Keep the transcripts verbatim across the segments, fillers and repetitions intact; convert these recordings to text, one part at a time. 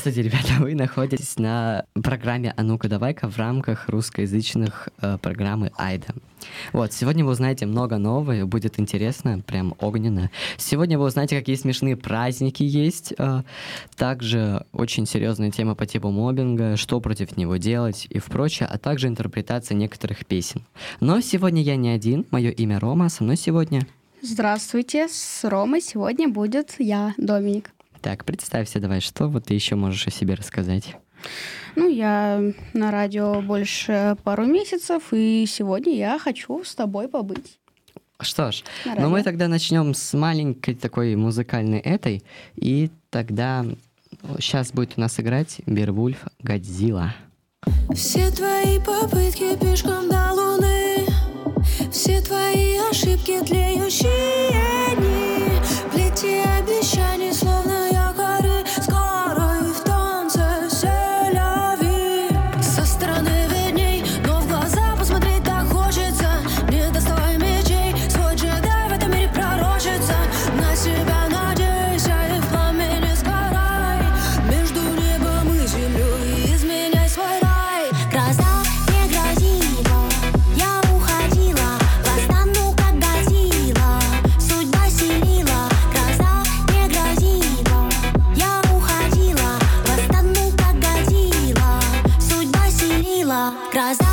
Здравствуйте, ребята, вы находитесь на программе «А ну-ка давай-ка» в рамках русскоязычных э, программы «Айда». Вот, сегодня вы узнаете много нового, будет интересно, прям огненно. Сегодня вы узнаете, какие смешные праздники есть, э, также очень серьезная тема по типу моббинга, что против него делать и прочее, а также интерпретация некоторых песен. Но сегодня я не один, мое имя Рома, со мной сегодня... Здравствуйте, с Ромой сегодня будет я, Доминик. Так, представься давай, что вот ты еще можешь о себе рассказать? Ну, я на радио больше пару месяцев, и сегодня я хочу с тобой побыть. Что ж, ну мы тогда начнем с маленькой такой музыкальной этой, и тогда сейчас будет у нас играть Беовульф «Годзилла». Все твои попытки пешком до луны, все твои ошибки тлеющие дни, плети обещаний, словно якоры, скоро и в танце селяви. Со стороны видней, но в глаза посмотреть так хочется. Не доставай мечей, свой джедай в этом мире пророчится. На себя надейся и в пламени сгорай. Между небом и землей изменяй свой рай. Гроза не грозила, я уходила, восстану как Годзилла, судьба селила. Гроза не грозила, я уходила, восстану как Годзилла, судьба селила. Гроза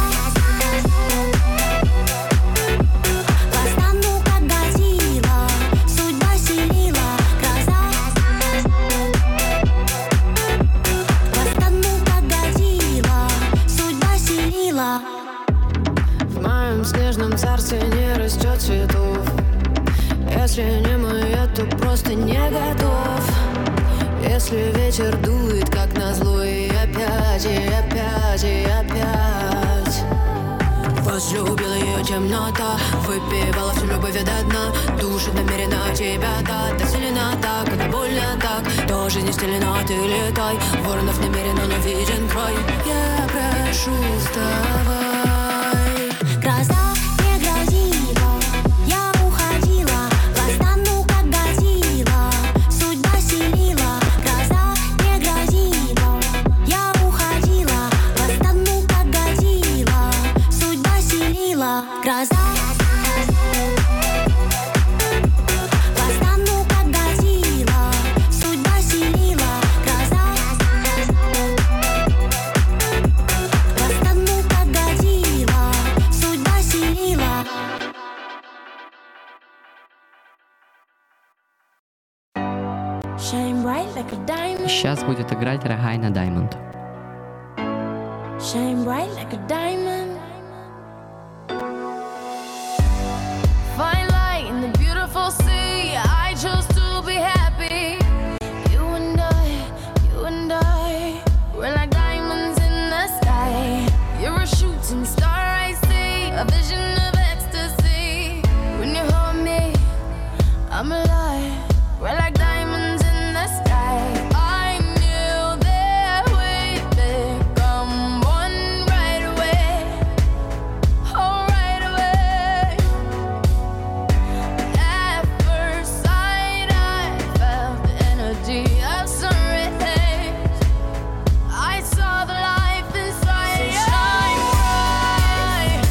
восстану как Годзилла, судьба селила. Гроза восстану как Годзилла, судьба селила. В моем снежном царстве не растет цветов. Если не мое, то просто не готов. Если ветер дует, как назло, и опять, и опять, и опять. Возлюбила ее темнота, выпивала всю любовь до дна. Души намерена тебя дать, так сильно так, это больно так. То жизнь не стелена, ты летай. Воронов намеренно, но виден край. Я прошу, вставай. Гроза не грозила, я уходила, восстану как Годзилла, судьба селила. Гроза не грозила, я уходила, восстану как Годзилла, судьба селила. Гроза восстану как Годзилла, судьба селила. Гроза восстану как Годзилла, судьба селила. Shine bright like a diamond. Сейчас будет играть Рагайна Даймонд. Shine bright like a diamond. Fine light in the beautiful sea. I chose to be happy. You and I, you and I, we're like diamonds in the sky. You're a shooting star, I see, a vision of ecstasy. When you hold me, I'm alive. We're like diamonds in the sky. I knew that we'd become one right away. Oh, right away. At first sight, I felt the energy of sun rays. I saw the life inside you. Shine bright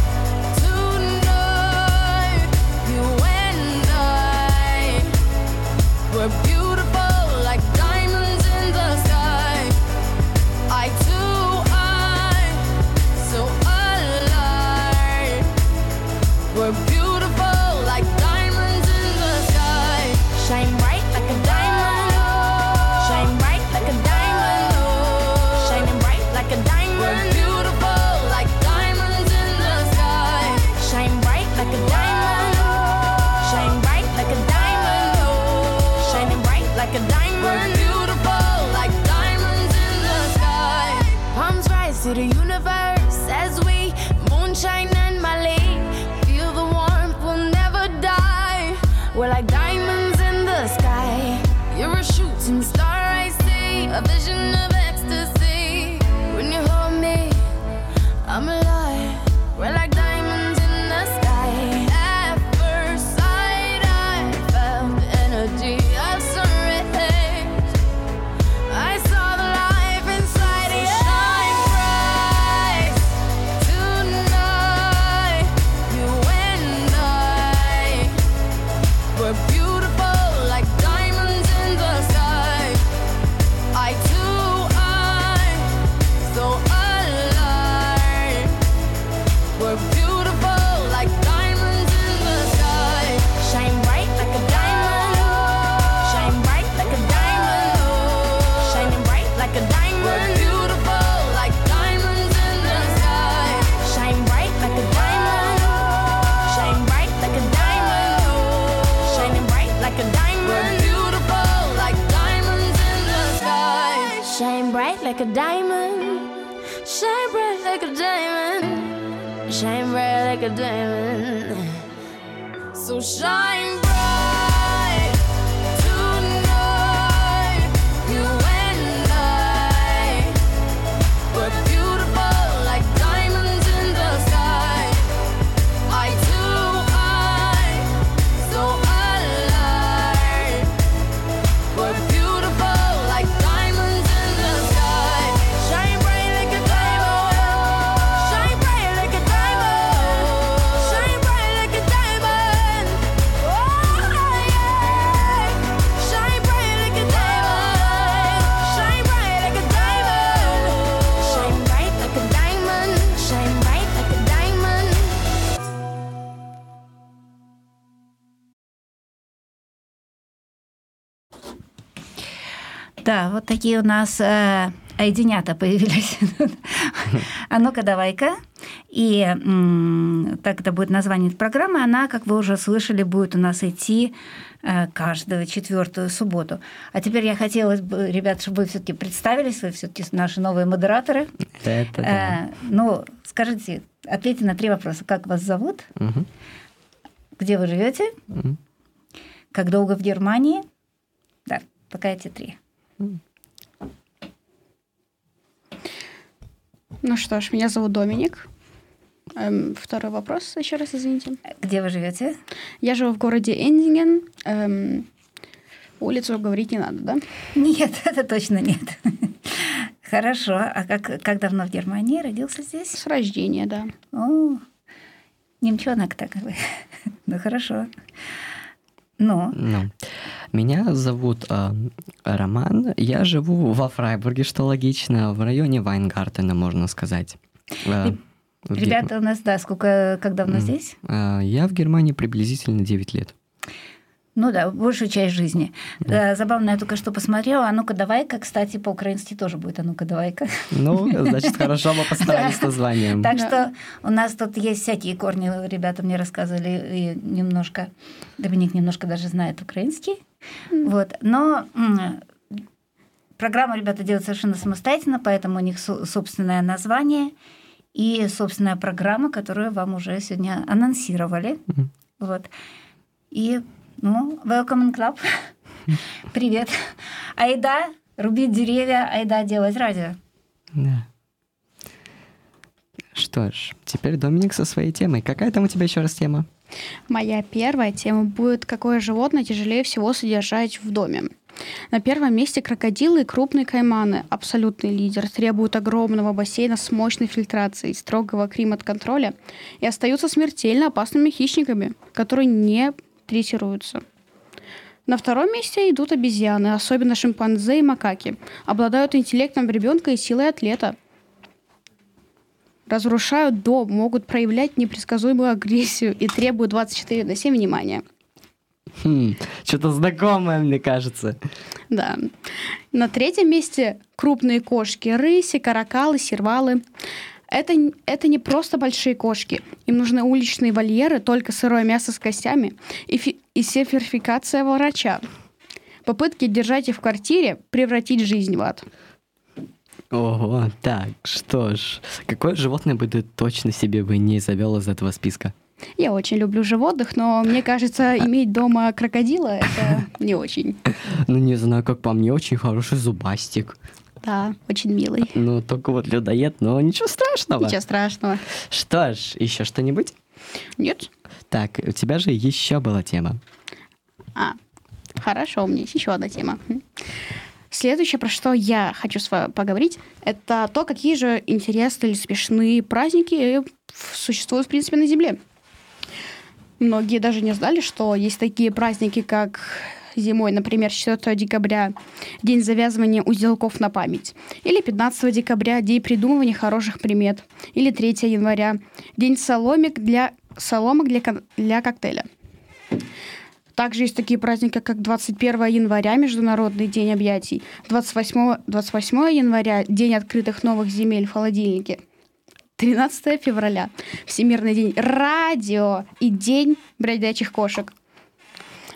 tonight. You and I, we're beautiful like diamonds in the sky. I too, I'm so alive. We're beautiful like diamonds in the sky. Shine bright like a diamond. Shine bright like a diamond. Shining bright like a diamond. We're beautiful like diamonds in the sky. Shine bright like a diamond. Shine bright like a diamond. Shining bright like a diamond. We're beautiful like diamonds in the sky. Palms rise to the universe as we moonshine and Malay. Feel the warmth, we'll never die. We're like diamonds in the sky. You're a shooting star, I see, a vision of ecstasy. When you hold me, I'm alive. We're like diamonds in the sky. At first sight, I felt the energy of sun rays. like a diamond. Shine bright like a diamond. Shine bright like a diamond. So shine bright tonight. You and I were beautiful like diamonds in the sky. Eye to eye, so alive. We're beautiful like diamonds in the sky. Shine bright like a diamond. Shine bright like a diamond. Shine bright like a diamond. Oh yeah. Shine bright like a diamond. Shine bright like a diamond. Shine bright like a diamond. Shine bright like a diamond. Да, вот такие у нас э, айденята появились. А ну-ка, давай-ка. И м, так это будет название программы. Она, как вы уже слышали, будет у нас идти э, каждую четвертую субботу. А теперь я хотела бы, ребят, чтобы вы все-таки представились, вы все-таки наши новые модераторы. Это да. Э, ну, скажите, ответьте на три вопроса. Как вас зовут? Мгм. Где вы живете? Мгм. Как долго в Германии? Да, пока эти три. Ну что ж, меня зовут Доминик. Эм, второй вопрос, еще раз извините. Где вы живете? Я живу в городе Эндинген. Эм, улицу говорить не надо, да? Нет, это точно нет. Хорошо. А как, как давно в Германии? Родился здесь? С рождения, да. О, немчонок такой. Ну, хорошо. Ну, Ну, меня зовут э, Роман. Я живу во Фрайбурге, что логично, в районе Вайнгартена, можно сказать. Э, в Гер- ребята у нас, да, сколько, как давно М. здесь? э, Я в Германии приблизительно девять лет. Ну да, большую часть жизни. Э, Забавно, я только что посмотрела. А ну-ка, давай-ка, кстати, по-украински тоже будет. А ну-ка, давай-ка. Ну, значит, хорошо, мы постарались с названием. Так Да. что у нас тут есть всякие корни, ребята мне рассказывали, и немножко, Доминик немножко даже знает украинский. Вот. Но м, программу ребята делают совершенно самостоятельно, поэтому у них со- собственное название и собственная программа, которую вам уже сегодня анонсировали. Мгм. Вот. И, ну, welcome in club. Привет. Айда, рубить деревья, айда, делать радио. Да. Что ж, теперь Доминик со своей темой. Какая там у тебя еще раз тема? Моя первая тема будет, какое животное тяжелее всего содержать в доме. На первом месте крокодилы и крупные кайманы. Абсолютный лидер. Требуют огромного бассейна с мощной фильтрацией, строгого климат-контроля и остаются смертельно опасными хищниками, которые не третируются. На втором месте идут обезьяны, особенно шимпанзе и макаки. Обладают интеллектом ребенка и силой атлета. Разрушают дом, могут проявлять непредсказуемую агрессию и требуют двадцать четыре на семь внимания. Хм, что-то знакомое, мне кажется. Да. На третьем месте крупные кошки, рыси, каракалы, сервалы. Это, н- это не просто большие кошки. Им нужны уличные вольеры, только сырое мясо с костями и, фи- и сертификация врача. Попытки держать их в квартире превратить жизнь в ад. Ого, так, что ж, какое животное бы ты точно себе бы не завел из этого списка? Я очень люблю животных, но мне кажется, иметь дома крокодила — это не очень. Ну, не знаю, как по мне, очень хороший зубастик. Да, очень милый. Ну, только вот людоед, но ничего страшного. Ничего страшного. Что ж, еще что-нибудь? Нет? Так, у тебя же еще была тема. А, хорошо, у меня есть еще одна тема. Следующее, про что я хочу с вами поговорить, это то, какие же интересные или смешные праздники в- существуют, в принципе, на Земле. Многие даже не знали, что есть такие праздники, как зимой, например, четвёртого декабря День завязывания узелков на память, или пятнадцатого декабря День придумывания хороших примет, или третьего января День соломик для, соломок для, кон- для коктейля. Также есть такие праздники, как двадцать первого января Международный день объятий, двадцать восьмого, двадцать восьмого января День открытых новых земель в холодильнике, тринадцатого февраля Всемирный день радио и День бродячих кошек.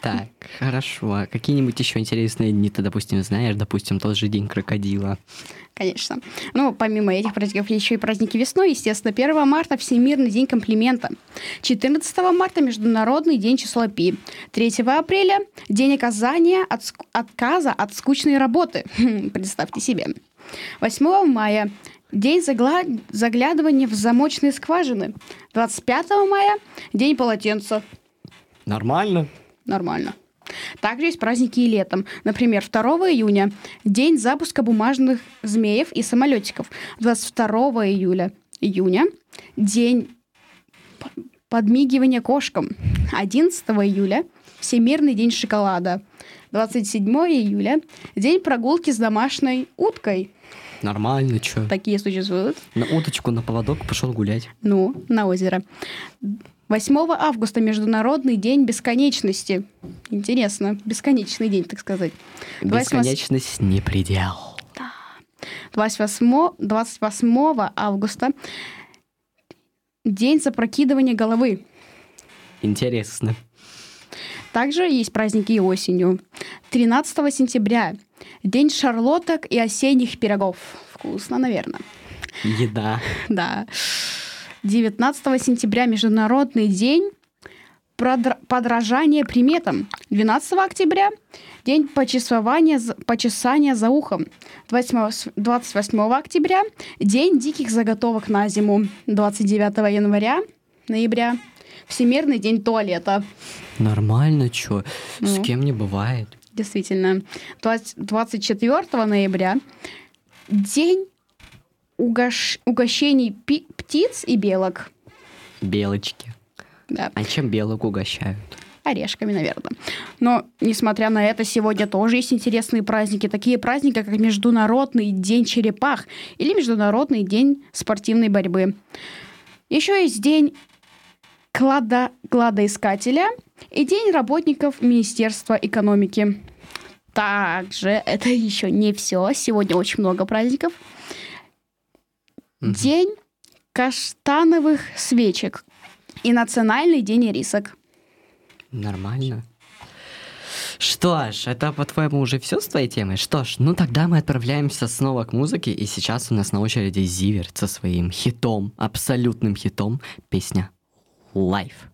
Так, хорошо. А какие-нибудь еще интересные дни ты, допустим, знаешь? Допустим, тот же День крокодила. Конечно. Ну, помимо этих праздников, еще и праздники весной, естественно. первого марта – Всемирный день комплимента. четырнадцатого марта – Международный день числа пи. третьего апреля – День оказания от ск- отказа от скучной работы. Представьте себе. восьмого мая – День загла- заглядывания в замочные скважины. двадцать пятого мая – День полотенца. Нормально. Нормально. Также есть праздники и летом. Например, второго июня – День запуска бумажных змеев и самолетиков. двадцать второго июля, июня – День п- подмигивания кошкам. одиннадцатого июля – Всемирный день шоколада. двадцать седьмого июля – День прогулки с домашней уткой. Нормально, чё? Такие существуют. На уточку, на поводок пошел гулять. Ну, на озеро. восьмого августа – Международный день бесконечности. Интересно, бесконечный день, так сказать. Бесконечность не предел. двадцать восьмого, двадцать восьмого августа – День запрокидывания головы. Интересно. Также есть праздники и осенью. тринадцатого сентября – День шарлоток и осенних пирогов. Вкусно, наверное. Еда. Да. девятнадцатого сентября – Международный день продра- подражания приметам. двенадцатого октября – День почесывания, за- почесания за ухом. двадцать восьмого октября – День диких заготовок на зиму. двадцать девятого января, ноября – Всемирный день туалета. Нормально, чё? С Ну. кем не бывает. Действительно. двадцать четвёртого ноября – День угощ- угощений пи- птиц и белок. Белочки. Да. А чем белок угощают? Орешками, наверное. Но, несмотря на это, сегодня тоже есть интересные праздники. Такие праздники, как Международный день черепах или Международный день спортивной борьбы. Еще есть День клада... кладоискателя и День работников Министерства экономики. Также это еще не все. Сегодня очень много праздников. Мгм. День каштановых свечек и Национальный день ирисок. Нормально. Что ж, это, по-твоему, уже все с твоей темой? Что ж, ну тогда мы отправляемся снова к музыке, и сейчас у нас на очереди Зиверт со своим хитом, абсолютным хитом, песня «Life».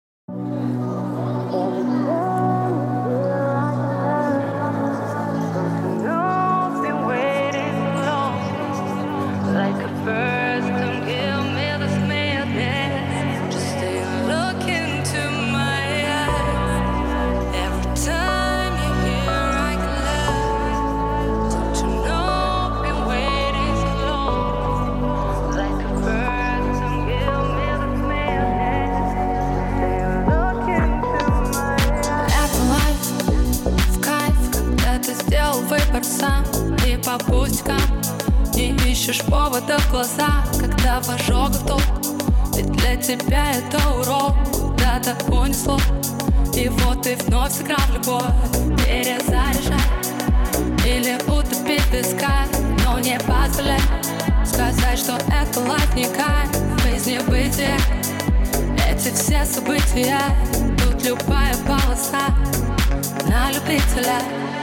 Выбор сам и по пустякам не ищешь повода в глаза, когда в ожогах толк. Ведь для тебя это урок, куда-то унесло. И вот ты вновь сыграл в любовь, перезаряжай или утопить в песках, но не позволяй сказать, что это лайф не кайф, жизнь не бытие. Эти все события, тут любая полоса на любителя.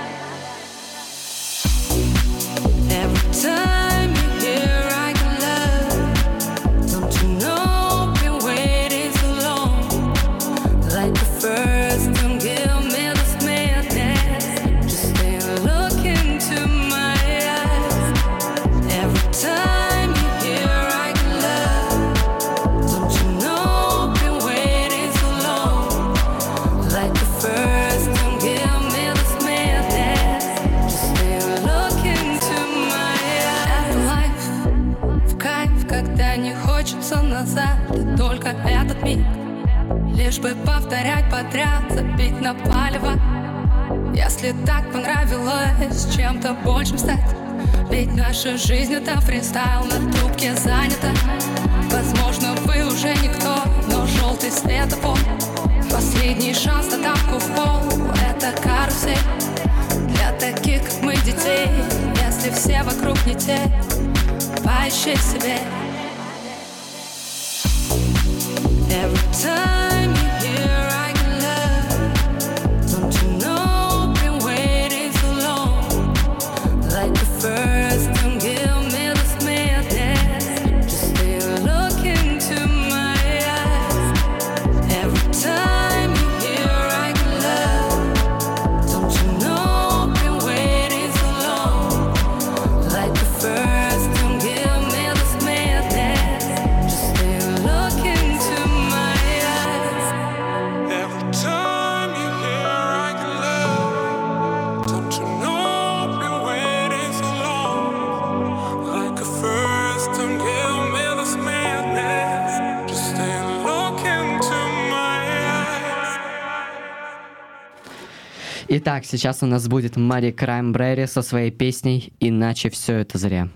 Every time you hear I can love, don't you know I've been waiting so long. Like the first time, give me this madness. Just stay and look into my eyes. Every time you hear I can love, don't you know I've been waiting so long. Like the first time, give me this madness. Just stay and look into когда не хочется назад, и только этот миг, лишь бы повторять подряд, забить на палево. Если так понравилось чем-то большим стать, ведь наша жизнь это фристайл, на трубке занята. Возможно, вы уже никто, но желтый светофор, последний шанс на тапку в пол, это карусель для таких, как мы, детей. Если все вокруг не те, поищи в себе. Every time you hear I can love, don't Итак, сейчас у нас будет Мари Краймбрери со своей песней «Иначе все это зря».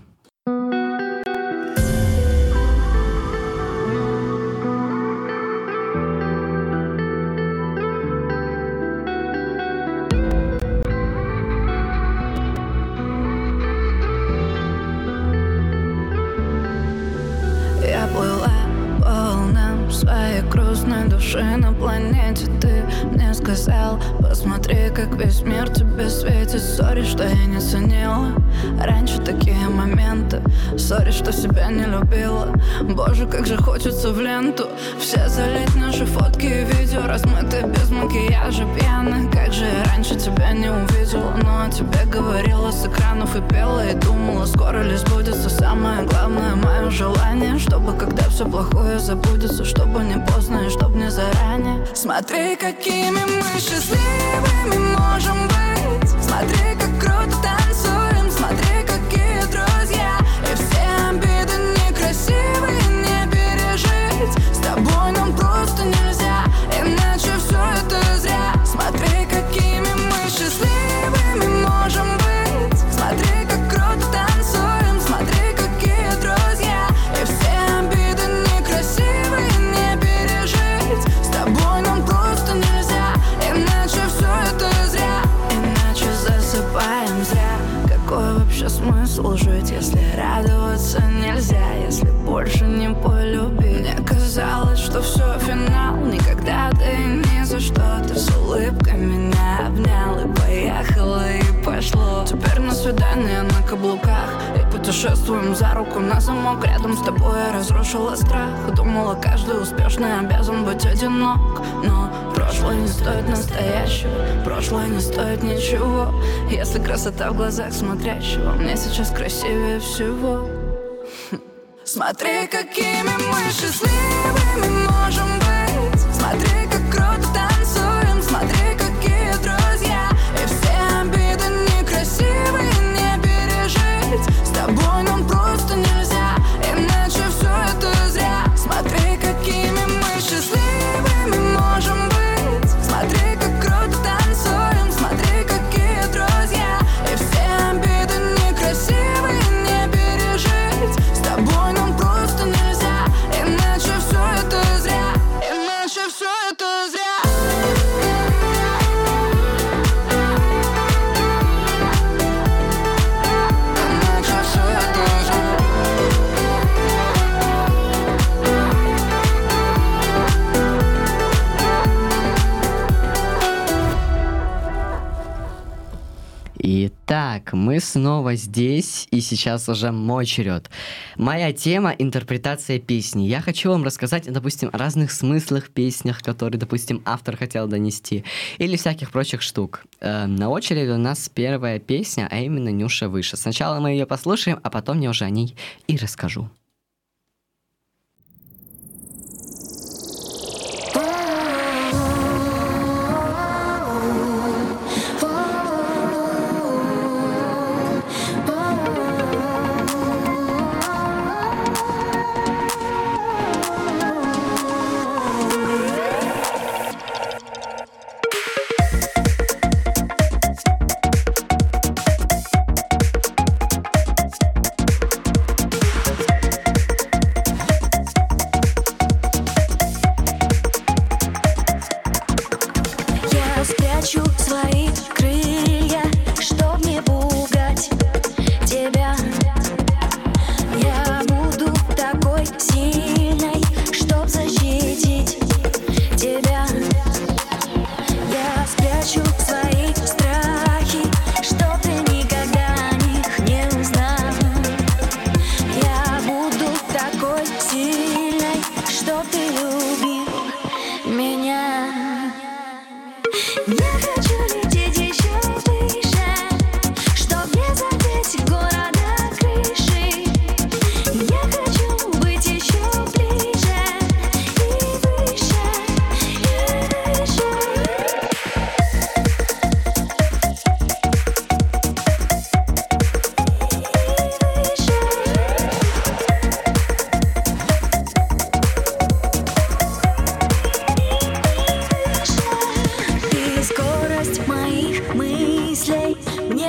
Я плыла по волнам своей грустной души на планете. Ты мне сказал, посмотри, как весь мир тебе светит. Сори, что я не ценила раньше такие моменты. Сори, что себя не любила. Боже, как же хочется в ленту все залить наши фотки и видео, размытые без макияжа, пьяны. Как же я раньше тебя не увидела, но о тебе говорила с экранов и пела, и думала, скоро ли сбудется самое главное мое желание, чтобы когда все плохое забудется, чтобы не поздно и чтобы не заранее. Смотри, какими мы счастливыми можем быть. Смотри, как круто танцуем. Смотри, какие друзья. И все обиды некрасивые не пережить. С тобой нам просто нельзя, иначе все это зря. Смотри, какими мы счастливыми можем быть. Смотри, как круто танцуем. Смотри, какие друзья. И все обиды некрасивые не пережить. С тобой нам просто нельзя, иначе все это зря. Иначе засыпаем зря. Какой вообще смысл жить, если радоваться нельзя, если больше не полюбить? Мне казалось, что все финал, никогда ты ни за что. Ты с улыбкой меня обнял и поехало, и пошло. Теперь на свидание на каблуках и путешествуем за руку на замок. Рядом с тобой я разрушила страх. Думала, каждый успешный обязан быть одинок, но прошлое не стоит настоящего, прошлое не стоит ничего, если красота в глазах смотрящего мне сейчас красивее всего. Смотри, какими мы счастливыми можем быть. Смотри, как круто танцуем. Смотри, какие друзья. И все обиды некрасивые не пережить. С тобой нам просто нельзя, иначе все это зря. Смотри, какими мы счастливыми можем быть. Смотри, как круто танцуем. Смотри, какие друзья. И все обиды некрасивые не пережить. С тобой нам просто нельзя, иначе все это зря. Иначе все это зря. Иначе все это зря. Итак, мы снова здесь, и сейчас уже мой черед. Моя тема — интерпретация песни. Я хочу вам рассказать, допустим, о разных смыслах в песнях, которые, допустим, автор хотел донести, или всяких прочих штук. Э, на очереди у нас первая песня, а именно «Нюша выше». Сначала мы ее послушаем, а потом я уже о ней и расскажу.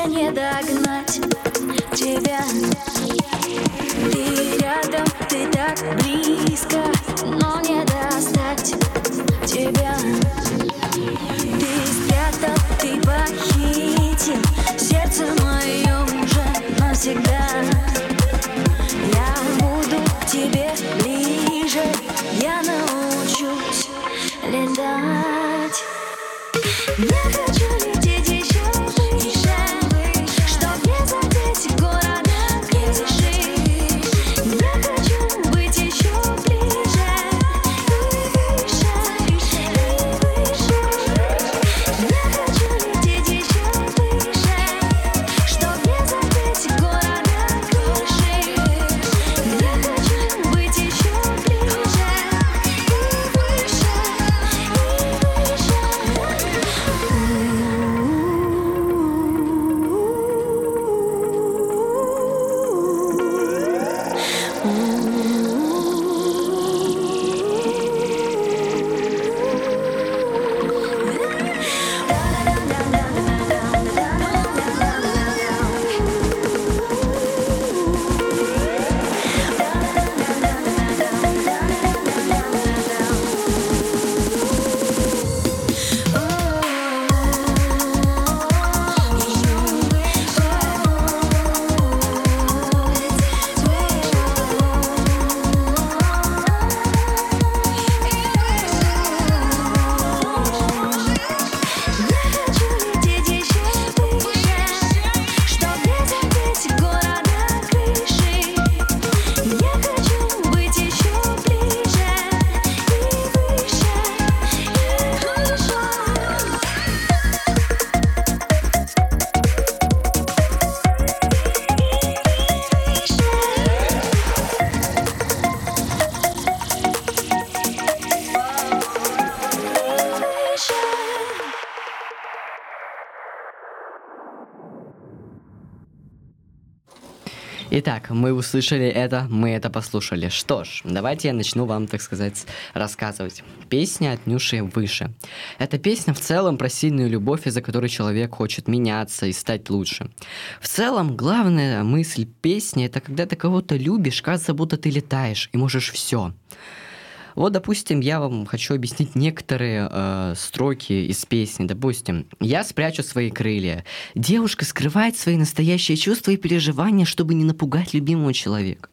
Уже не догнать тебя. Ты рядом, ты так близко, но не достать тебя. Ты спрятал, ты похитил сердце мое уже навсегда. Я буду к тебе ближе, я научусь летать. Я хочу лететь еще выше, чтоб не задеть города крыши. Я хочу быть еще ближе и выше, и выше. Я хочу лететь еще выше, чтоб не задеть города крыши. Я хочу быть еще ближе и выше, и выше. Итак, мы услышали это, мы это послушали. Что ж, давайте я начну вам, так сказать, рассказывать. Песня от Нюши «Выше». Эта песня в целом про сильную любовь, из-за которой человек хочет меняться и стать лучше. В целом, главная мысль песни — это когда ты кого-то любишь, кажется, будто ты летаешь и можешь все. Вот, допустим, я вам хочу объяснить некоторые э, строки из песни. Допустим, «Я спрячу свои крылья». Девушка скрывает свои настоящие чувства и переживания, чтобы не напугать любимого человека.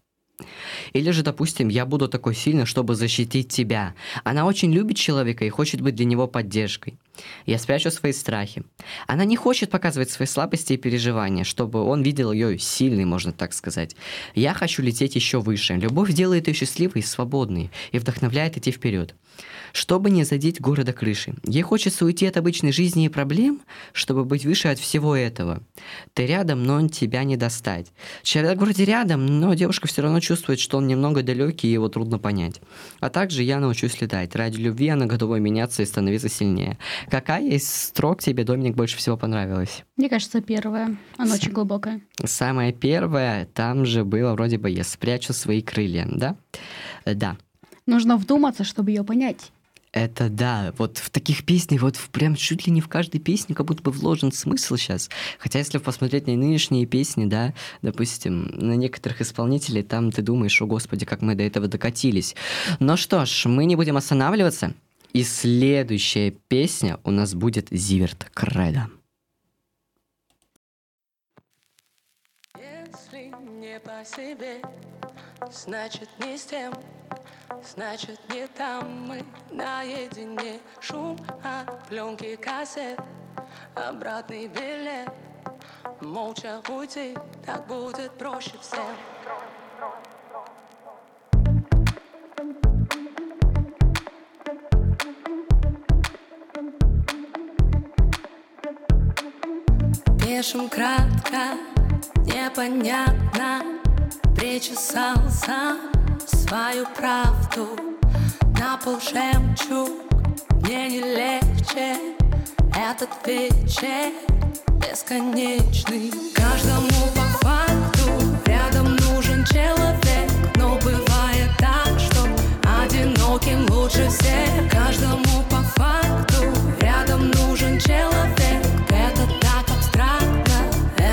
Или же, допустим, «Я буду такой сильный, чтобы защитить тебя». Она очень любит человека и хочет быть для него поддержкой. «Я спрячу свои страхи». Она не хочет показывать свои слабости и переживания, чтобы он видел ее сильной, можно так сказать. «Я хочу лететь еще выше». Любовь делает ее счастливой и свободной и вдохновляет идти вперед. Чтобы не задеть города крыши. Ей хочется уйти от обычной жизни и проблем, чтобы быть выше от всего этого. Ты рядом, но он тебя не достать. Человек вроде рядом, но девушка все равно чувствует, что он немного далекий и его трудно понять. А также я научусь летать. Ради любви она готова меняться и становиться сильнее. Какая из строк тебе, Доминик, больше всего понравилась? Мне кажется, первая. Она очень глубокая. Самая первая, там же было вроде бы «Я спрячу свои крылья», да? Да. Нужно вдуматься, чтобы ее понять. Это да, вот в таких песнях, вот в, прям чуть ли не в каждой песне как будто бы вложен смысл сейчас. Хотя если посмотреть на нынешние песни, да, допустим, на некоторых исполнителей, там ты думаешь, о господи, как мы до этого докатились. Но что ж, мы не будем останавливаться. И следующая песня у нас будет «Зиверт Кредо». Если не по себе, значит не с тем, значит не там мы наедине. Шум от пленки кассет, обратный билет. Молча уйти, так будет проще всем. Пишем кратко, непонятно. Причесал сам свою правду. На пол жемчуг, мне не легче. Этот вечер бесконечный. Каждому по факту рядом нужен человек. Но бывает так, что одиноким лучше всех. Каждому по факту рядом нужен человек. Это так абстрактно,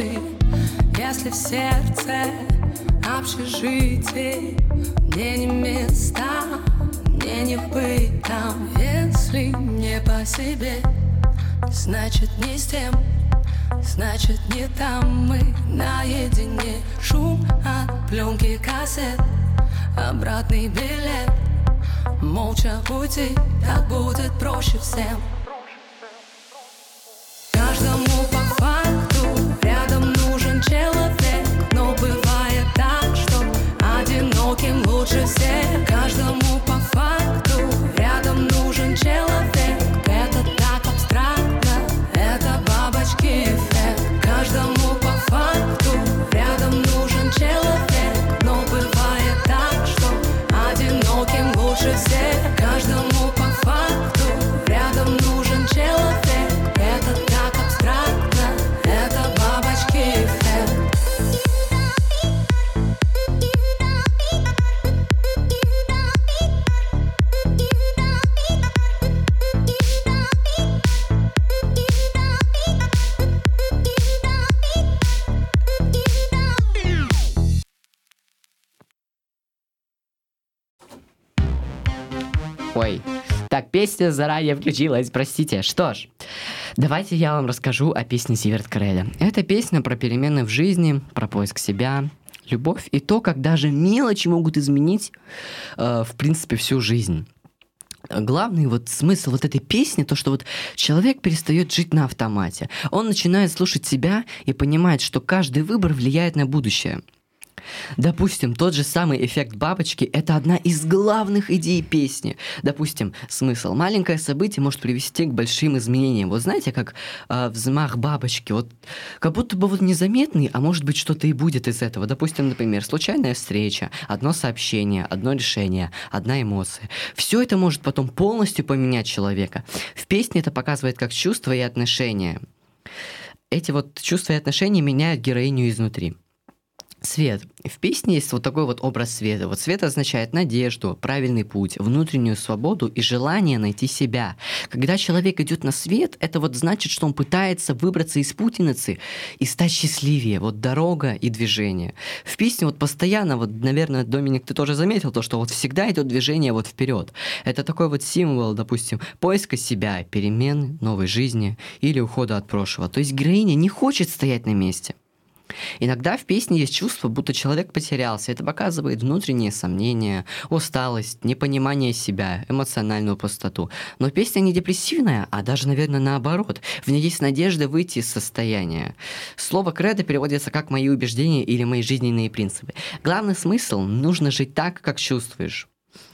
души. Если в сердце общежитие, мне не места, мне не быть там. Если не по себе, значит не с тем, значит не там. Мы наедине, шум от пленки кассет, обратный билет. Молча уйти, так будет проще всем. Каждому по факту рядом нужен человек, но бывает так, что одиноким лучше всех. Каждому по факту рядом нужен человек. Это так абстрактно, это бабочки эффект. Каждому по факту рядом нужен человек, но бывает так, что одиноким лучше всех. Каждому по факту рядом нужен человек. Это так абстрактно, это бабочки эффект. Ой, так, песня заранее включилась, простите. Что ж, давайте я вам расскажу о песне Зиверт Кореля. Это песня про перемены в жизни, про поиск себя, любовь и то, как даже мелочи могут изменить, э, в принципе, всю жизнь. Главный вот смысл вот этой песни, то, что вот человек перестает жить на автомате. Он начинает слушать себя и понимает, что каждый выбор влияет на будущее. Допустим, тот же самый эффект бабочки – это одна из главных идей песни. Допустим, смысл. Маленькое событие может привести к большим изменениям. Вот знаете, как э, взмах бабочки. Вот как будто бы вот незаметный, а может быть что-то и будет из этого. Допустим, например, случайная встреча, одно сообщение, одно решение, одна эмоция. Все это может потом полностью поменять человека. В песне это показывает как чувства и отношения. Эти вот чувства и отношения меняют героиню изнутри. Свет. В песне есть вот такой вот образ света. Вот свет означает надежду, правильный путь, внутреннюю свободу и желание найти себя. Когда человек идет на свет, это вот значит, что он пытается выбраться из путаницы и стать счастливее. Вот дорога и движение. В песне вот постоянно, вот, наверное, Доминик, ты тоже заметил то, что вот всегда идет движение вот вперед. Это такой вот символ, допустим, поиска себя, перемен, новой жизни или ухода от прошлого. То есть героиня не хочет стоять на месте. Иногда в песне есть чувство, будто человек потерялся. Это показывает внутренние сомнения, усталость, непонимание себя, эмоциональную пустоту. Но песня не депрессивная, а даже, наверное, наоборот. В ней есть надежда выйти из состояния. Слово «кредо» переводится как «мои убеждения» или «мои жизненные принципы». Главный смысл – нужно жить так, как чувствуешь,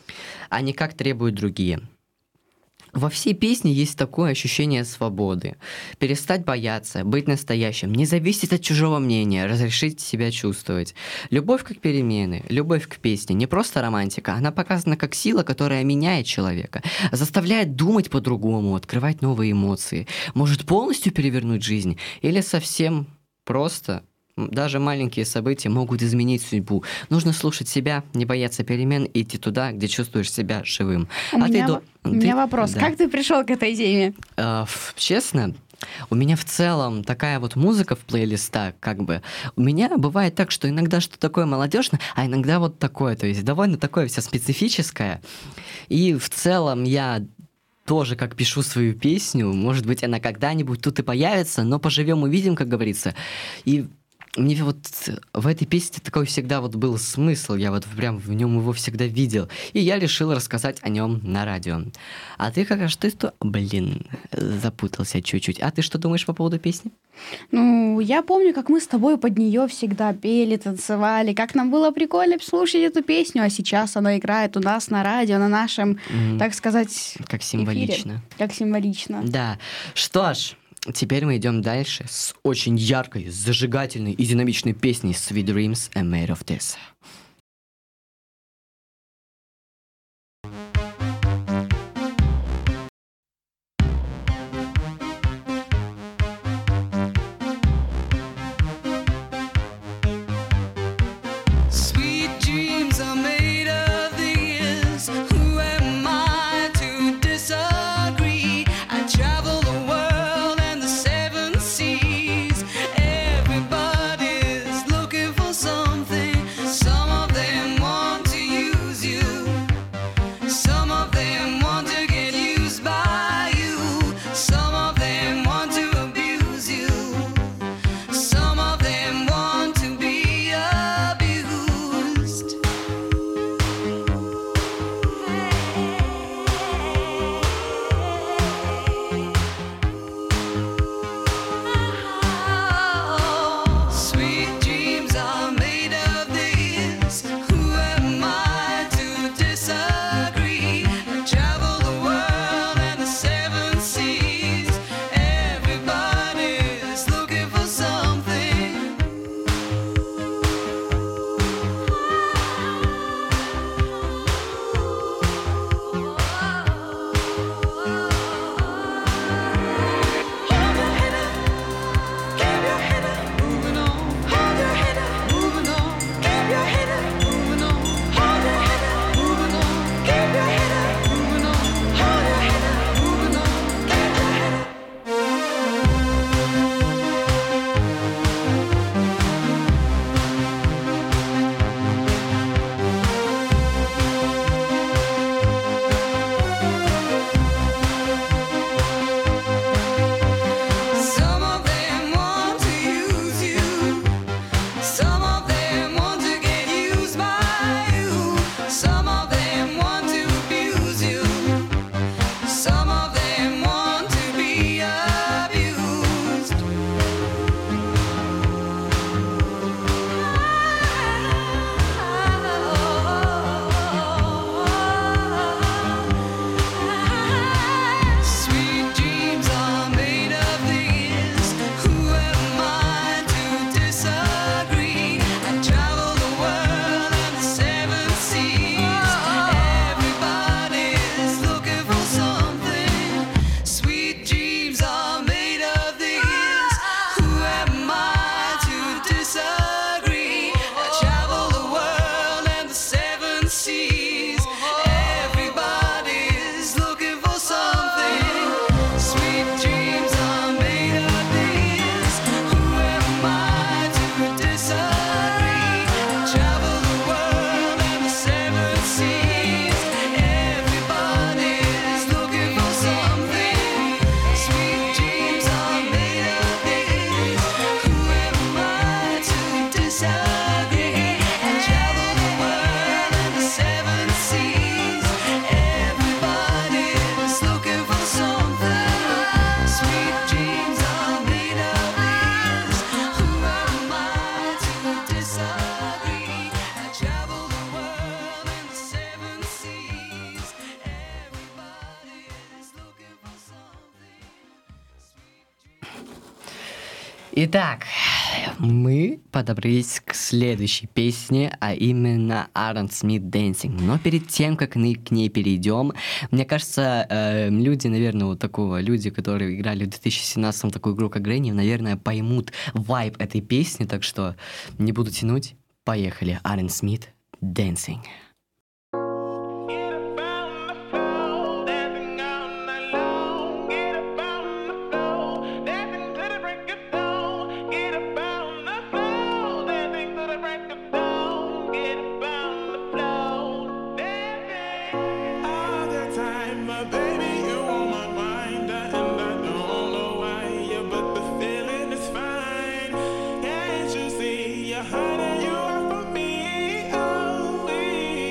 а не как требуют другие. Во всей песне есть такое ощущение свободы. Перестать бояться, быть настоящим, не зависеть от чужого мнения, разрешить себя чувствовать. Любовь как перемены, любовь к песне, не просто романтика, она показана как сила, которая меняет человека, заставляет думать по-другому, открывать новые эмоции, может полностью перевернуть жизнь или совсем просто... Даже маленькие события могут изменить судьбу. Нужно слушать себя, не бояться перемен и идти туда, где чувствуешь себя живым. У, а меня, ты, в... у меня ты... вопрос. Да. Как ты пришел к этой теме? Uh, честно, у меня в целом такая вот музыка в плейлистах, как бы. У меня бывает так, что иногда что-то такое молодежное, а иногда вот такое. То есть довольно такое все специфическое. И в целом я... тоже как пишу свою песню. Может быть, она когда-нибудь тут и появится, но поживем увидим, как говорится. И мне вот в этой песне такой всегда вот был смысл, я вот прям в нем его всегда видел, и я решил рассказать о нем на радио. А ты как, а что это? Блин, запутался чуть-чуть. А ты что думаешь по поводу песни? Ну, я помню, как мы с тобой под нее всегда пели, танцевали, как нам было прикольно слушать эту песню, а сейчас она играет у нас на радио, на нашем, mm-hmm. так сказать, как символично. Эфире. Как символично. Да. Что ж, теперь мы идем дальше с очень яркой, зажигательной и динамичной песней Sweet Dreams are Made of This. Everybody disagree. I travel the world and the seven seas. Everybody is looking for something. Sweet dreams are made of these. Who am I to disagree? I travel the world and the seven seas. Everybody is looking for something. Итак, мы подобрались к следующей песне, а именно Aaron Smith Dancing. Но перед тем, как мы к ней перейдем, мне кажется, э, люди, наверное, вот такого, люди, которые играли в две тысячи семнадцатом такую игру, как Грэнни, наверное, поймут вайб этой песни, так что не буду тянуть. Поехали. Aaron Smith Dancing. Get up on the floor, dancing all night long. Get up on the floor, dancing to the break of dawn. Get up on the floor, dancing to the break of dawn. Get up on the floor, dancing. All the time, my baby, you on my mind, and I don't know why, yeah, but the feeling is fine. Can't you see you're hiding you are for me? Oh, we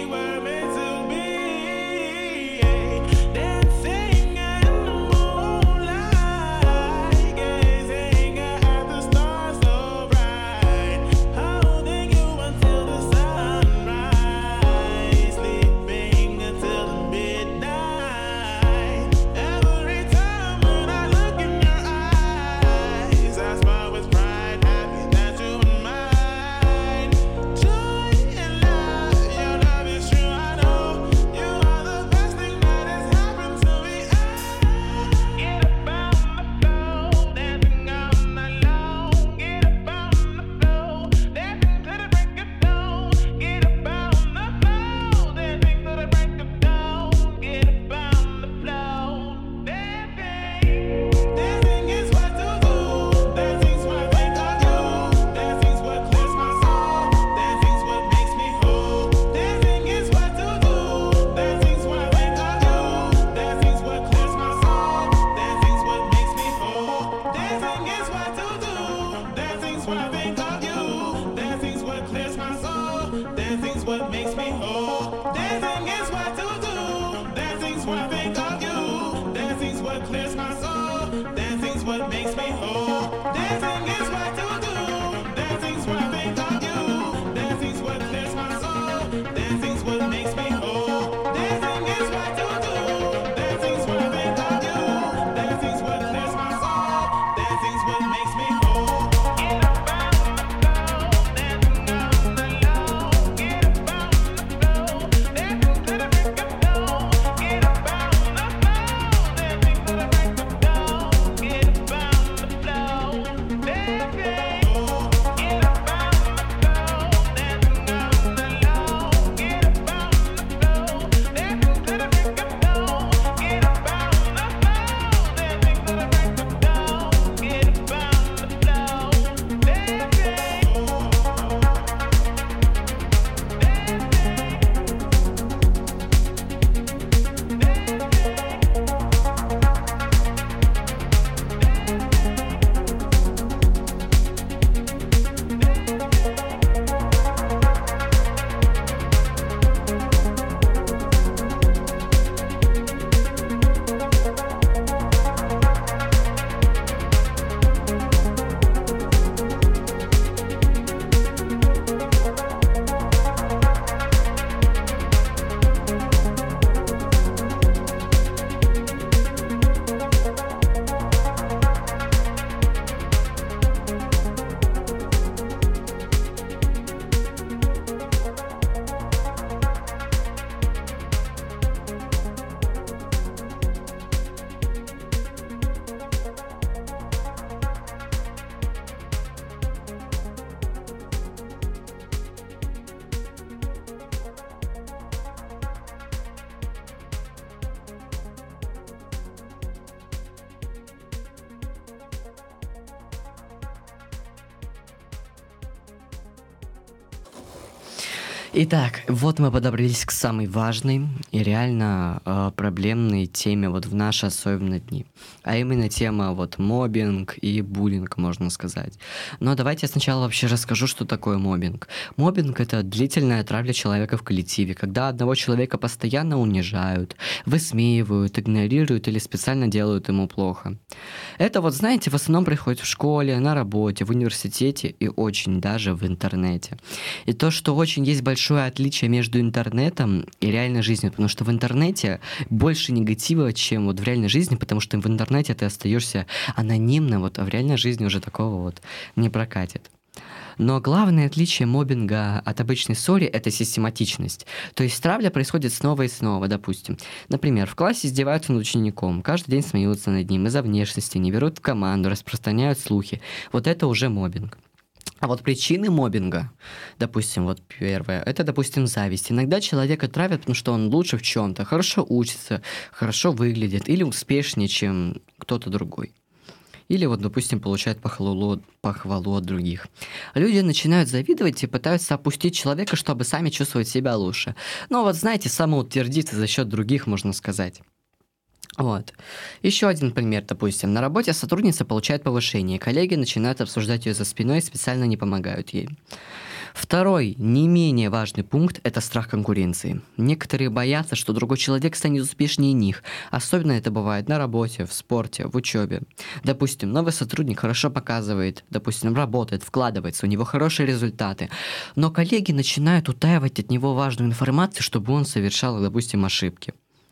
Итак, вот мы подобрались к самой важной и реально э, проблемной теме вот в наши особенно дни. А именно тема вот моббинг и буллинг, можно сказать. Но давайте я сначала вообще расскажу, что такое моббинг. Моббинг — это длительная травля человека в коллективе, когда одного человека постоянно унижают, высмеивают, игнорируют или специально делают ему плохо. Это вот, знаете, в основном происходит в школе, на работе, в университете и очень даже в интернете. И то, что очень есть большое отличие между интернетом и реальной жизнью, потому что в интернете больше негатива, чем вот в реальной жизни, потому что в интернете ты остаешься анонимным, вот, а в реальной жизни уже такого вот не прокатит. Но главное отличие моббинга от обычной ссоры — это систематичность. То есть травля происходит снова и снова, допустим. Например, в классе издеваются над учеником, каждый день смеются над ним из-за внешности, не берут в команду, распространяют слухи. Вот это уже моббинг. А вот причины моббинга, допустим, вот первое, это, допустим, зависть. Иногда человека травят, потому что он лучше в чем-то, хорошо учится, хорошо выглядит или успешнее, чем кто-то другой. Или вот, допустим, получает похвалу, похвалу от других. Люди начинают завидовать и пытаются опустить человека, чтобы сами чувствовать себя лучше. Ну вот, знаете, самоутвердиться за счет других, можно сказать. Вот. Еще один пример, допустим. На работе сотрудница получает повышение, коллеги начинают обсуждать ее за спиной и специально не помогают ей. Второй, не менее важный пункт – это страх конкуренции. Некоторые боятся, что другой человек станет успешнее них. Особенно это бывает на работе, в спорте, в учебе. Допустим, новый сотрудник хорошо показывает, допустим, работает, вкладывается, у него хорошие результаты. Но коллеги начинают утаивать от него важную информацию, чтобы он совершал, допустим, ошибки.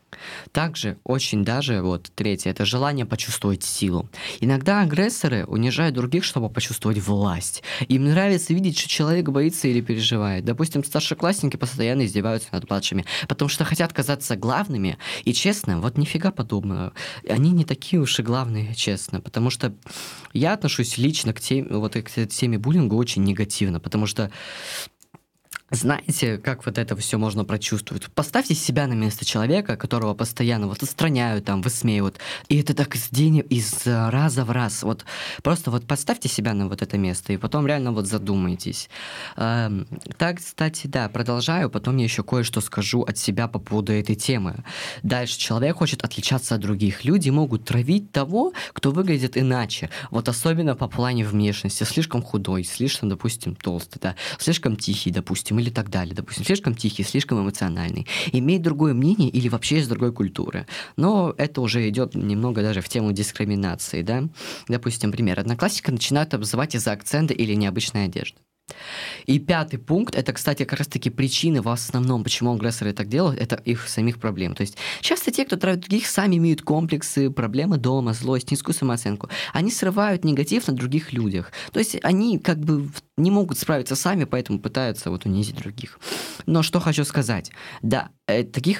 Также очень даже, вот, третье, это желание почувствовать силу. Иногда агрессоры унижают других, чтобы почувствовать власть. Им нравится видеть, что человек боится или переживает. Допустим, старшеклассники постоянно издеваются над младшими, потому что хотят казаться главными. И честно, вот нифига подобного. Они не такие уж и главные, честно. Потому что я отношусь лично к теме, вот, к теме буллинга очень негативно, потому что знаете, как вот это все можно прочувствовать? Поставьте себя на место человека, которого постоянно вот отстраняют, там, высмеивают, и это так из, день, из раза в раз. Вот просто вот поставьте себя на вот это место, и потом реально вот задумайтесь. Эм, так, кстати, да, продолжаю, потом я еще кое-что скажу от себя по поводу этой темы. Дальше. Человек хочет отличаться от других. Люди могут травить того, кто выглядит иначе. Вот особенно по плане внешности. Слишком худой, слишком, допустим, толстый, да, слишком тихий, допустим, или так далее. Допустим, слишком тихий, слишком эмоциональный. Имеет другое мнение или вообще из другой культуры. Но это уже идет немного даже в тему дискриминации, да. Допустим, пример. Одноклассника начинают обзывать из-за акцента или необычной одежды. И пятый пункт, это, кстати, как раз-таки причины в основном, почему агрессоры так делают, это их самих проблем. То есть часто те, кто травят других, сами имеют комплексы, проблемы дома, злость, низкую самооценку. Они срывают негатив на других людях. То есть они как бы не могут справиться сами, поэтому пытаются вот унизить других. Но что хочу сказать. Да, э, таких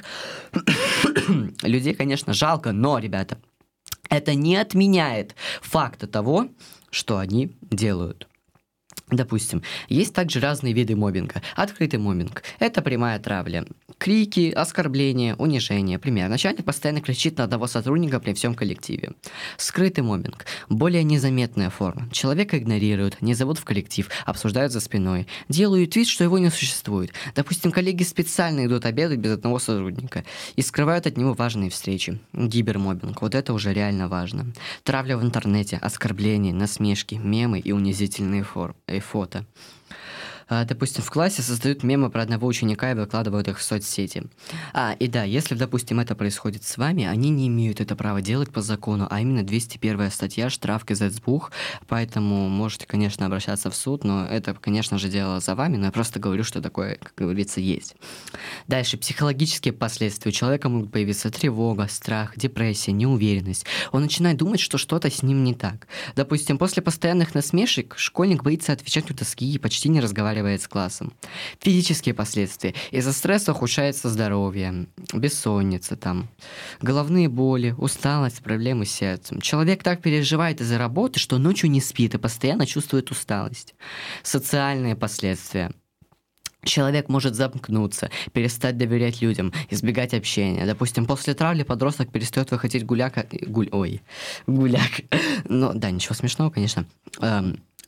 людей, конечно, жалко, но, ребята, это не отменяет факта того, что они делают. Допустим, есть также разные виды моббинга. Открытый моббинг – это прямая травля. Крики, оскорбления, унижение. Пример. Начальник постоянно кричит на одного сотрудника при всем коллективе. Скрытый моббинг – более незаметная форма. Человека игнорируют, не зовут в коллектив, обсуждают за спиной, делают вид, что его не существует. Допустим, коллеги специально идут обедать без одного сотрудника и скрывают от него важные встречи. Гибермоббинг – вот это уже реально важно. Травля в интернете, оскорбления, насмешки, мемы и унизительные формы. И фото. Допустим, в классе создают мемы про одного ученика и выкладывают их в соцсети. А, и да, если, допустим, это происходит с вами, они не имеют это права делать по закону, а именно двести первая статья, штраф Гезецбух, поэтому можете, конечно, обращаться в суд, но это, конечно же, дело за вами, но я просто говорю, что такое, как говорится, есть. Дальше, психологические последствия. У человека могут появиться тревога, страх, депрессия, неуверенность. Он начинает думать, что что-то с ним не так. Допустим, после постоянных насмешек школьник боится отвечать у доски и почти не разговаривает с классом. Физические последствия. Из-за стресса ухудшается здоровье, бессонница, там, головные боли, усталость, проблемы с сердцем. Человек так переживает из-за работы, что ночью не спит и постоянно чувствует усталость. Социальные последствия. Человек может замкнуться, перестать доверять людям, избегать общения. Допустим, после травли подросток перестает выходить гуляка... Гуль... Ой, гуляк. Ну, да, ничего смешного, конечно. Эм...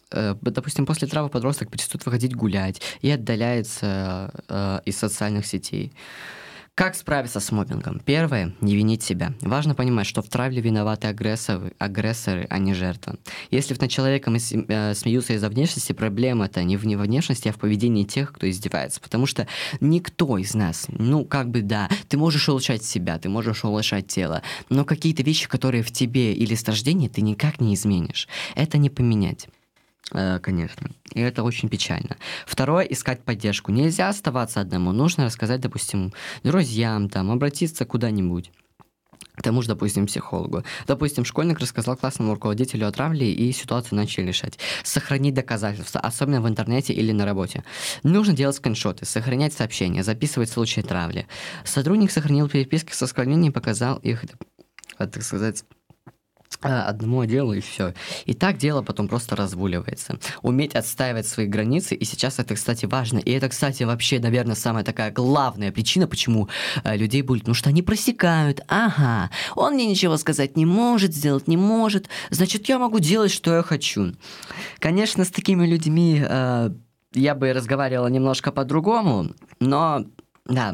э, допустим, после травмы подросток перестает выходить гулять и отдаляется э, из социальных сетей. Как справиться с моббингом? Первое – не винить себя. Важно понимать, что в травле виноваты агрессоры, агрессоры, а не жертва. Если над человеком э, смеются из-за внешности, проблема-то не в не во внешности, а в поведении тех, кто издевается. Потому что никто из нас, ну, как бы, да, ты можешь улучшать себя, ты можешь улучшать тело, но какие-то вещи, которые в тебе или с рождения, ты никак не изменишь. Это не поменять. Конечно. И это очень печально. Второе – искать поддержку. Нельзя оставаться одному. Нужно рассказать, допустим, друзьям, там, обратиться куда-нибудь. К тому же, допустим, психологу. Допустим, школьник рассказал классному руководителю о травле, и ситуацию начали решать. Сохранить доказательства, особенно в интернете или на работе. Нужно делать скриншоты, сохранять сообщения, записывать случаи травли. Сотрудник сохранил переписки с оскорблениями и показал их, так сказать, одному отделу, и все. И так дело потом просто разгуливается. Уметь отстаивать свои границы, и сейчас это, кстати, важно. И это, кстати, вообще, наверное, самая такая главная причина, почему э, людей булят. Потому что они просекают. Ага, он мне ничего сказать не может, сделать не может, значит, я могу делать, что я хочу. Конечно, с такими людьми э, я бы разговаривала немножко по-другому, но, да...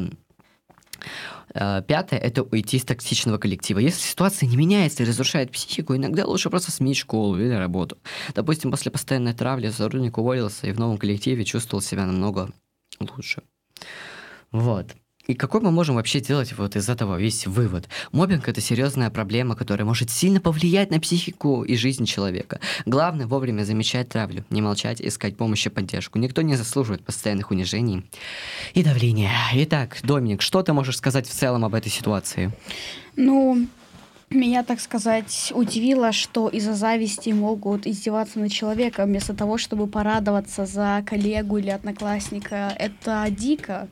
Пятое – это уйти из токсичного коллектива. Если ситуация не меняется и разрушает психику, иногда лучше просто сменить школу или работу. Допустим, после постоянной травли сотрудник уволился и в новом коллективе чувствовал себя намного лучше. Вот. И какой мы можем вообще делать вот из этого весь вывод? Моббинг – это серьезная проблема, которая может сильно повлиять на психику и жизнь человека. Главное – вовремя замечать травлю, не молчать, искать помощь и поддержку. Никто не заслуживает постоянных унижений и давления. Итак, Доминик, что ты можешь сказать в целом об этой ситуации? Ну, меня, так сказать, удивило, что из-за зависти могут издеваться над человеком вместо того, чтобы порадоваться за коллегу или одноклассника. Это дико.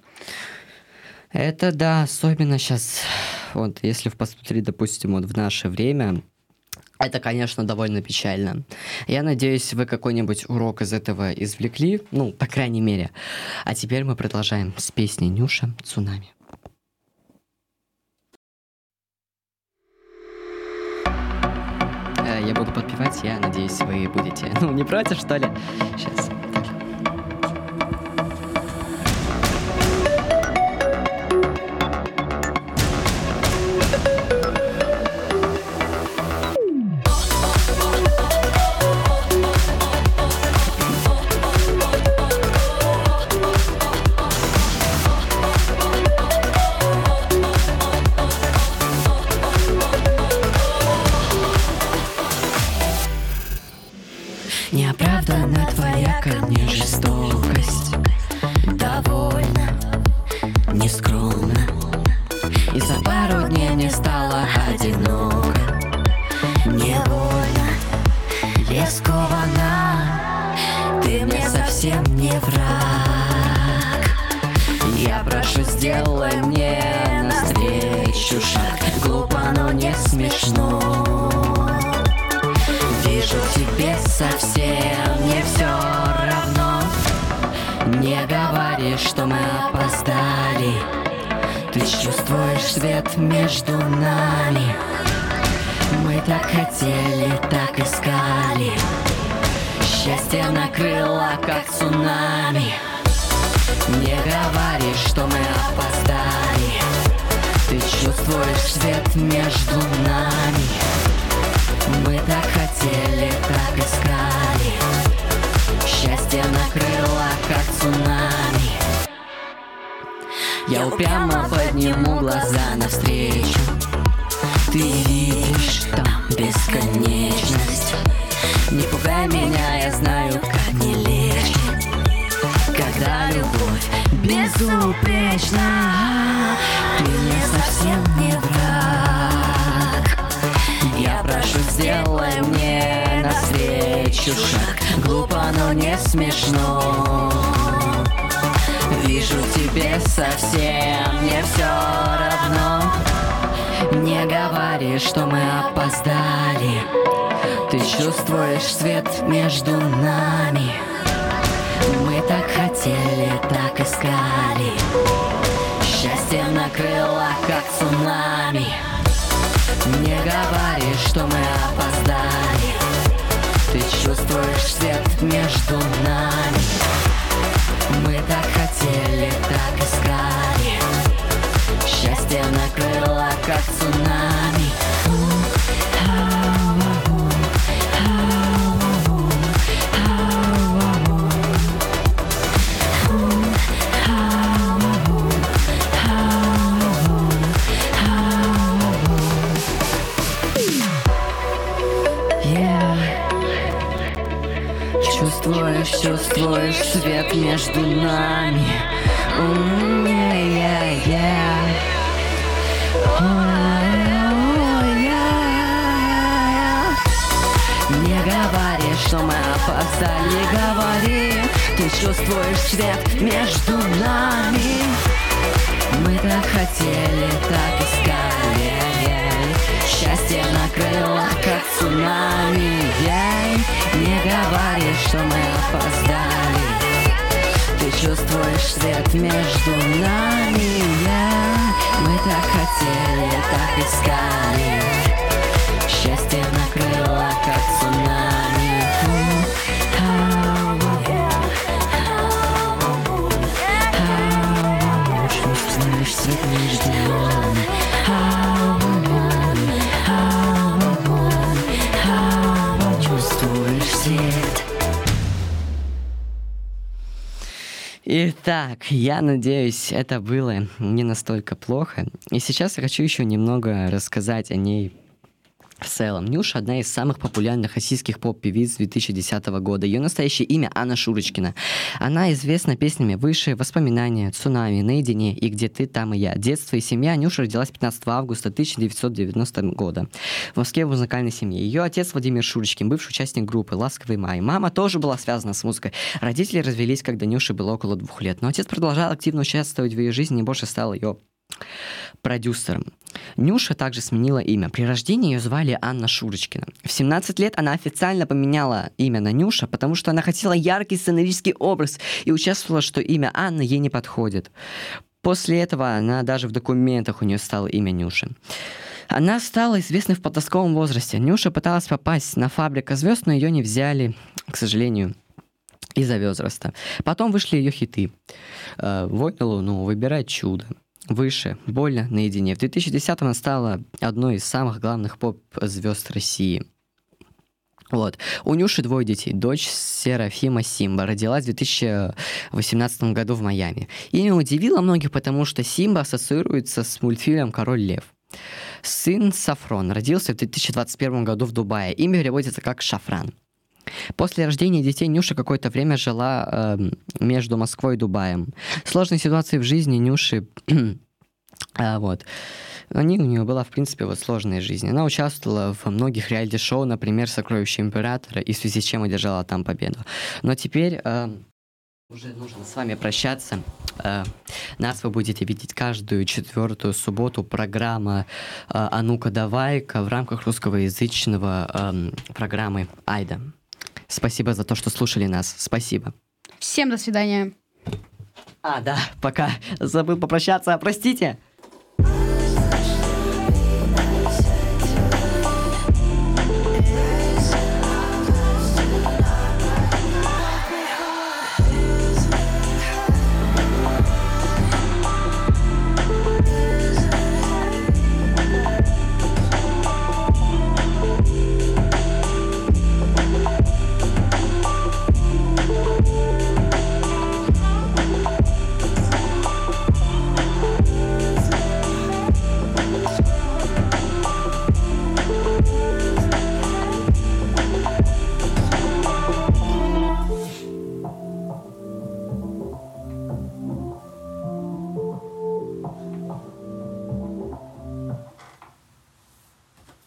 Это да, особенно сейчас, вот если посмотреть, допустим, вот в наше время, это, конечно, довольно печально. Я надеюсь, вы какой-нибудь урок из этого извлекли, ну, по крайней мере. А теперь мы продолжаем с песней Нюша «Цунами». Я буду подпевать, я надеюсь, вы будете. Ну, не против, что ли? Сейчас. Неоправданна твоя ко мне жестокость, довольно, нескромно. И за пару дней мне стало одиноко, невольно, рискована. Ты мне совсем не враг. Я прошу, сделай мне навстречу шаг. Глупо, но не смешно. Вижу, тебе совсем не все равно. Не говори, что мы опоздали. Ты чувствуешь свет между нами. Мы так хотели, так искали. Счастье накрыло, как цунами. Не говори, что мы опоздали. Ты чувствуешь свет между нами. Мы так хотели, так искали. Счастье накрыло, как цунами. Я упрямо подниму глаза навстречу. Ты видишь там бесконечность. Не пугай меня, я знаю, как не легче, когда любовь безупречна. Ты мне совсем не враг. Я прошу, сделай мне навстречу шаг. Глупо, но не смешно. Вижу, тебе совсем не все равно. Не говори, что мы опоздали. Ты чувствуешь свет между нами. Мы так хотели, так искали. Счастье накрыло, как цунами. Не говори, что мы опоздали. Ты чувствуешь чувствуешь свет между нами? Мы так хотели, так искали, счастье накрыло, как цунами. Чувствуешь, чувствуешь свет между нами. М, yeah, yeah, yeah. Ой, yeah, yeah. Не говори, что мы опоздали, говори. Ты чувствуешь свет между нами. Мы так хотели, так искали, yeah. Счастье накрыло, как цунами, yeah. Не говори, что мы опоздали. Ты чувствуешь свет между нами, yeah. Мы так хотели, так искали. Счастье накрыло, как цунами. Чувствуешь свет между нами. Чувствуешь свет. Итак, я надеюсь, это было не настолько плохо. И сейчас я хочу еще немного рассказать о ней в целом. Нюша — одна из самых популярных российских поп-певиц две тысячи десятого года. Ее настоящее имя Анна Шурочкина. Она известна песнями «Выше», «Воспоминания», «Цунами», «Наедине» и «Где ты, там и я». Детство и семья. Нюша родилась пятнадцатого августа тысяча девятьсот девяностого года в Москве в музыкальной семье. Ее отец Владимир Шурочкин, бывший участник группы «Ласковый май». Мама тоже была связана с музыкой. Родители развелись, когда Нюше было около двух лет. Но отец продолжал активно участвовать в ее жизни и больше стал ее продюсером. Нюша также сменила имя. При рождении ее звали Анна Шурочкина. В семнадцать лет она официально поменяла имя на Нюша, потому что она хотела яркий сценический образ и участвовала, что имя Анна ей не подходит. После этого она даже в документах у нее стало имя Нюша. Она стала известной в подростковом возрасте. Нюша пыталась попасть на «Фабрика звезд», но ее не взяли, к сожалению, из-за возраста. Потом вышли ее хиты. «Вой на луну», «Выбирай чудо», «Выше», «Больно», «Наедине». В две тысячи десятом она стала одной из самых главных поп-звезд России. Вот. У Нюши двое детей. Дочь Серафима Симба родилась в две тысячи восемнадцатом году в Майами. Имя удивило многих, потому что Симба ассоциируется с мультфильмом «Король лев». Сын Сафрон родился в две тысячи двадцать первом году в Дубае. Имя переводится как «Шафран». После рождения детей Нюша какое-то время жила э, между Москвой и Дубаем. Сложные ситуации в жизни Нюши, э, вот, они у нее была, в принципе, вот сложная жизнь. Она участвовала в многих реалити-шоу, например, «Сокровища императора», и в связи с чем одержала там победу. Но теперь э, уже нужно с вами прощаться. Э, нас вы будете видеть каждую четвертую субботу. Программа э, «А ну-ка давай-ка» в рамках русскоязычного э, программы «Айда». Спасибо за то, что слушали нас. Спасибо. Всем до свидания. А, да, пока. Забыл попрощаться. Простите.